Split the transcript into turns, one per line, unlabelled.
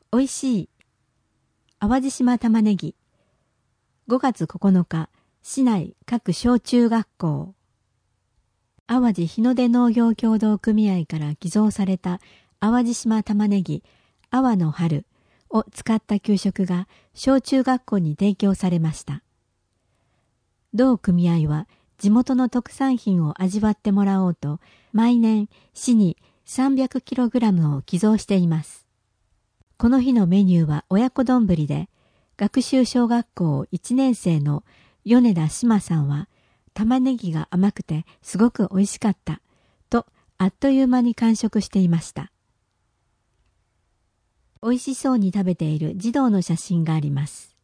おいしい。淡路島玉ねぎ。5月9日、市内各小中学校。淡路日の出農業協同組合から寄贈された淡路島玉ねぎ、阿波の春を使った給食が小中学校に提供されました。同組合は地元の特産品を味わってもらおうと、毎年市に 300kg を寄贈しています。この日のメニューは親子丼で、学習小学校1年生の米田志麻さんは、玉ねぎが甘くてすごく美味しかった、とあっという間に完食していました。美味しそうに食べている児童の写真があります。